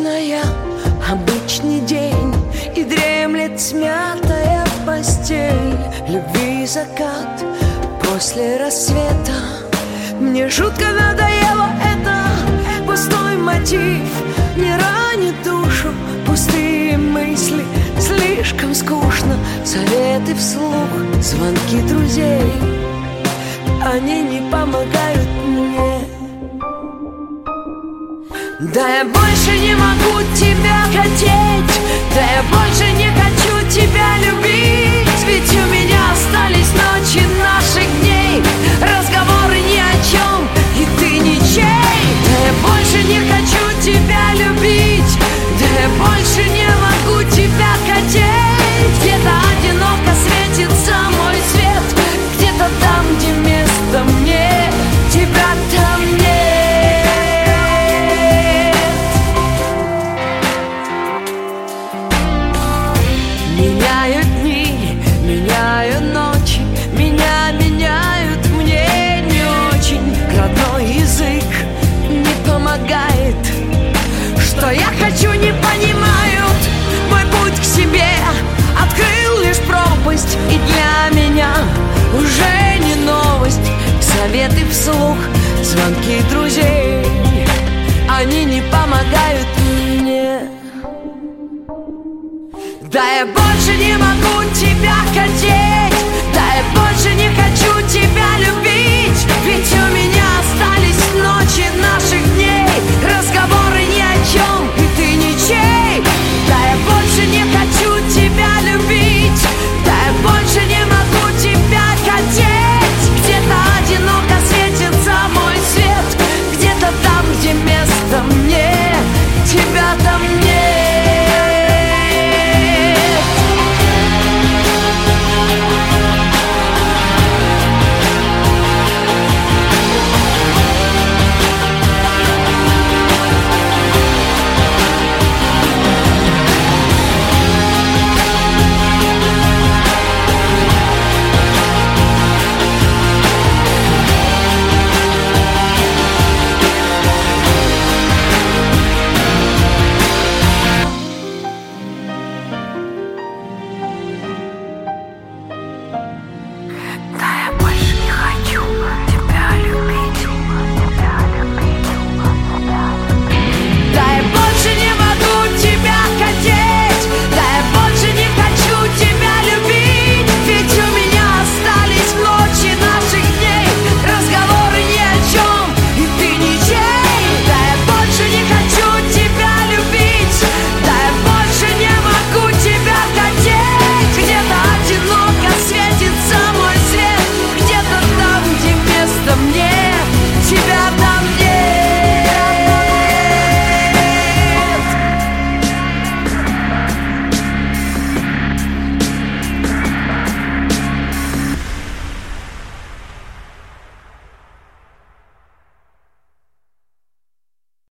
обычная, обычный день, и дремлет смятая постель. Любви закат после рассвета. Мне жутко надоело это, пустой мотив не ранит душу, пустые мысли, слишком скучно. Советы вслух, звонки друзей, они не помогают мне. Да я больше не могу тебя хотеть, да я больше не хочу тебя любить. Ведь у меня остались ночи наших дней, разговоры ни о чем, и ты ничей. Да я больше не хочу тебя любить, да я больше не могу тебя хотеть. Где-то одиноко светится мой свет, где-то там, где место мне, тебя там нет. Меняют дни, меняют ночи, меня меняют, мне не очень. Родной язык не помогает, что я хочу, не понимают. Мой путь к себе открыл лишь пропасть, и для меня уже не новость. Советы вслух, звонки друзей, они не помогают мне. Да я больше не могу тебя хотеть, да я больше не хочу